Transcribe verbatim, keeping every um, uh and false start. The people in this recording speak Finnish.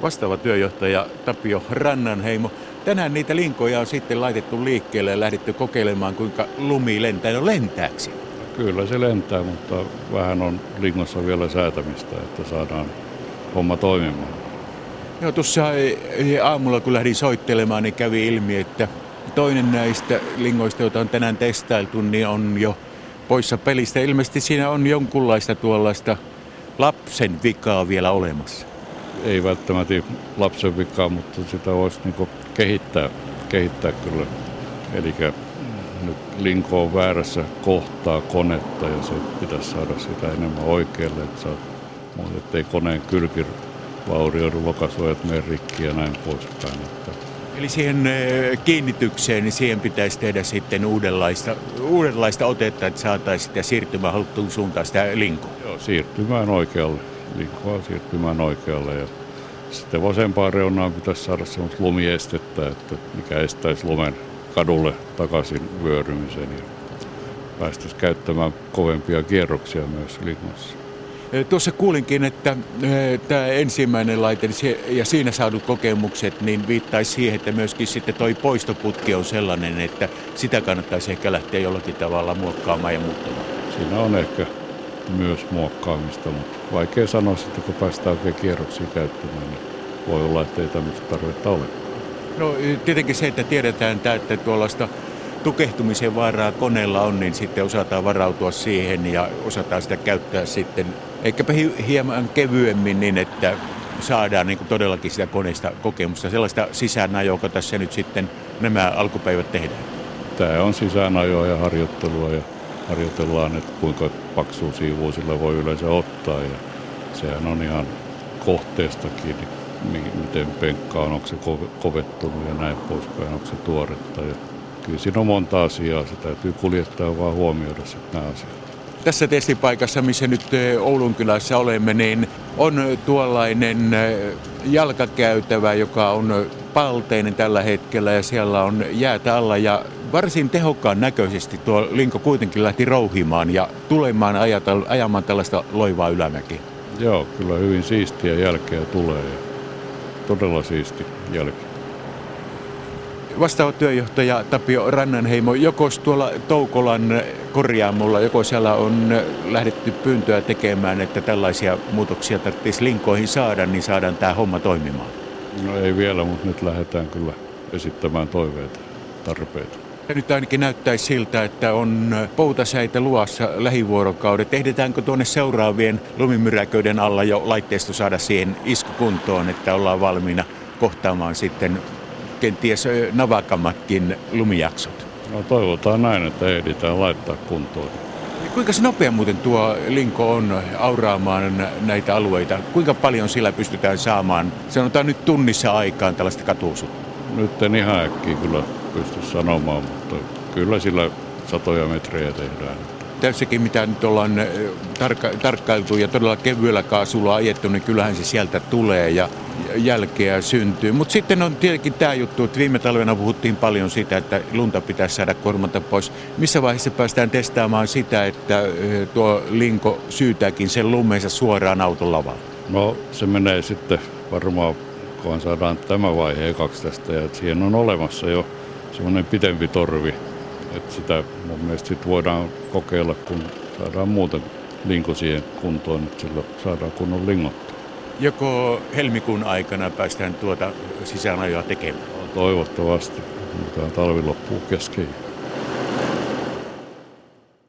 Vastaava työjohtaja Tapio Rannanheimo. Tänään niitä linkoja on sitten laitettu liikkeelle ja lähdetty kokeilemaan, kuinka lumi lentää. No lentääkö? Kyllä se lentää, mutta vähän on lingossa vielä säätämistä, että saadaan homma toimimaan. Joo, tuossa aamulla kun lähdin soittelemaan, niin kävi ilmi, että toinen näistä lingoista, joita on tänään testailtu, niin on jo poissa pelistä. Ilmeisesti siinä on jonkunlaista tuollaista lapsen vikaa vielä olemassa. Ei välttämättä lapsen vikaa, mutta sitä voisi niinku kehittää, kehittää kyllä. Eli nyt linko on väärässä kohtaa konetta ja se pitäisi saada sitä enemmän oikealle, että saat, ettei koneen kylki vaurioidu, lokasuojat mene rikki ja näin poispäin. Että Eli siihen kiinnitykseen, niin siihen pitäisi tehdä sitten uudenlaista, uudenlaista otetta, että saataisiin sitä siirtymään haluttuun suuntaan sitä linkoa. Joo, siirtymään oikealle. Linkoa siirtymään oikealle ja sitten vasempaan reunaan pitäisi saada semmoista lumiestettä, että mikä estäisi lumen kadulle takaisin vyörymisen ja päästäisiin käyttämään kovempia kierroksia myös lingossa. Tuossa kuulinkin, että tämä ensimmäinen laite ja siinä saadut kokemukset niin viittaisi siihen, että myöskin sitten toi poistoputki on sellainen, että sitä kannattaisi ehkä lähteä jollakin tavalla muokkaamaan ja muuttamaan. Siinä on ehkä myös muokkaamista, mutta vaikea sanoa sitten, kun päästään oikein kierroksia käyttämään, niin voi olla, että ei tämmöistä tarvetta ole. No tietenkin se, että tiedetään, että tuollaista tukehtumisen vaaraa koneella on, niin sitten osataan varautua siihen ja osataan sitä käyttää sitten ehkäpä hieman kevyemmin niin, että saadaan niin kuin todellakin sitä koneesta kokemusta. Sellaista sisäänajoa, joka tässä nyt sitten nämä alkupäivät tehdään. Tämä on sisäänajoa ja harjoittelua ja harjoitellaan, että kuinka paksua siivua sillä voi yleensä ottaa ja sehän on ihan kohteestakin, miten penkka on, onko se kovettunut ja näin poispäin, onko se tuoretta. Ja kyllä siinä on monta asiaa, se täytyy kuljettaa ja vaan huomioida sitten nämä asiat. Tässä testipaikassa, missä nyt Oulun kylässä olemme, niin on tuollainen jalkakäytävä, joka on palteinen tällä hetkellä ja siellä on jäätä alla ja varsin tehokkaan näköisesti tuo linko kuitenkin lähti rouhimaan ja tulemaan ajatella, ajamaan tällaista loivaa ylämäkiä. Joo, kyllä hyvin siistiä jälkeä tulee ja todella siisti jälki. Vastaava työjohtaja Tapio Rannanheimo, joko tuolla Toukolan korjaamolla, joko siellä on lähdetty pyyntöä tekemään, että tällaisia muutoksia tarvitsisi linkoihin saada, niin saadaan tämä homma toimimaan? No ei vielä, mutta nyt lähdetään kyllä esittämään toiveita, tarpeita. Ja nyt ainakin näyttäisi siltä, että on poutasäitä luvassa lähivuorokaudet. Ehditäänkö tuonne seuraavien lumimyräköiden alla jo laitteisto saada siihen iskukuntoon, että ollaan valmiina kohtaamaan sitten kenties navakammatkin lumijaksot? No toivotaan näin, että ehditään laittaa kuntoon. Kuinka se nopea muuten tuo linko on auraamaan näitä alueita? Kuinka paljon sillä pystytään saamaan, sanotaan nyt tunnissa aikaan tällaista katuosuutta? Nyt en ihan äkkiä kyllä pysty sanomaan, mutta kyllä sillä satoja metrejä tehdään. Tässäkin mitä nyt ollaan tarkka- tarkkailtu ja todella kevyellä kaasulla ajettu, niin kyllähän se sieltä tulee ja jälkeä syntyy. Mutta sitten on tietenkin tämä juttu, että viime talvena puhuttiin paljon siitä, että lunta pitäisi saada kormata pois. Missä vaiheessa päästään testaamaan sitä, että tuo linko syytääkin sen lumensa suoraan auton lavaan? No se menee sitten varmaan, kunhan saadaan tämä vaihe ekaksi tästä ja siihen on olemassa jo semmoinen pitempi torvi. Että sitä mun mielestä sit voidaan kokeilla, kun saadaan muuten linko siihen kuntoon, että sillä saadaan kunnon lingottua. Joko helmikuun aikana päästään tuota sisäänajoa tekemään? Toivottavasti, mutta talvi loppuu kesken.